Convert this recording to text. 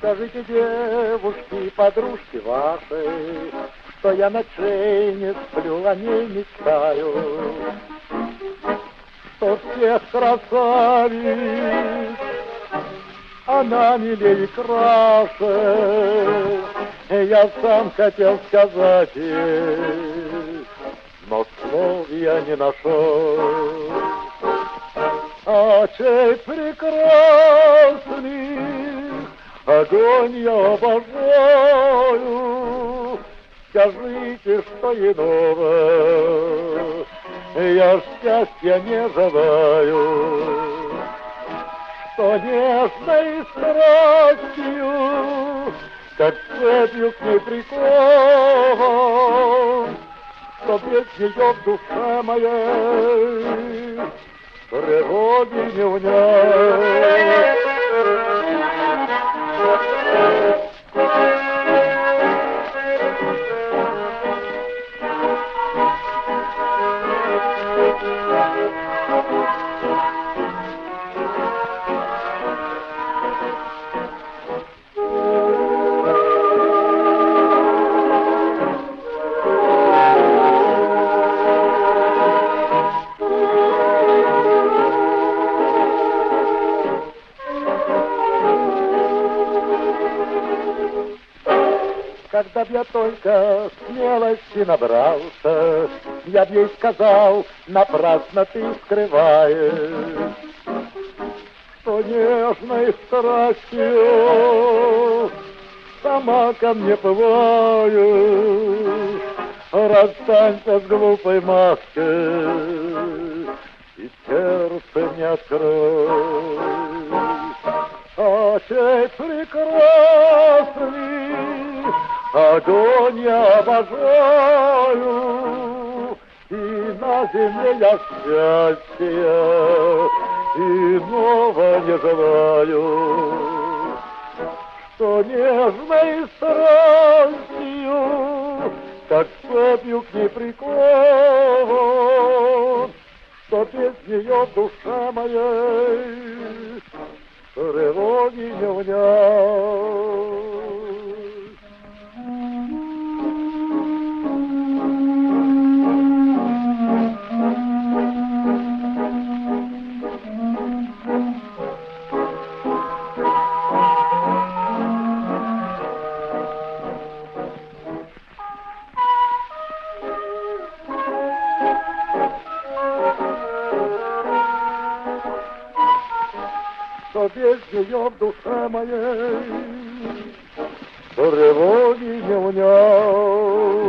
Скажите, девушки, подружки ваши, что я ночей не сплю, о ней мечтаю, что всех красавиц она милее и краше. Я сам хотел сказать ей, но слов я не нашел. Очей прекрасных огонь я обожаю. Скажите, что иного я счастья не желаю, что нежной страстью, как цепью к ней прикован, что без нее в душе моей тревоги не унять. Когда б я только смелости набрался, я б ей сказал, напрасно ты скрываешь, что нежной страстью сама ко мне бываешь. Расстанься с глупой маской и сердце не открой. Очей прекрасный огонь я обожаю, и на земле я счастья иного не желаю, что нежной страстью, как цепью к ней прикован, что без нее в душе моей тревоги не унять. Что без нее в душе моей тревоги не унять.